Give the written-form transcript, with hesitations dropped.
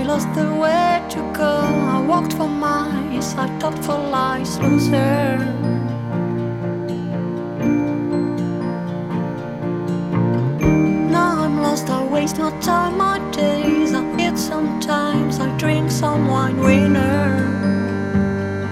lost the way to go. I walked for miles, I thought for lies, loser. Now I'm lost, I waste no time.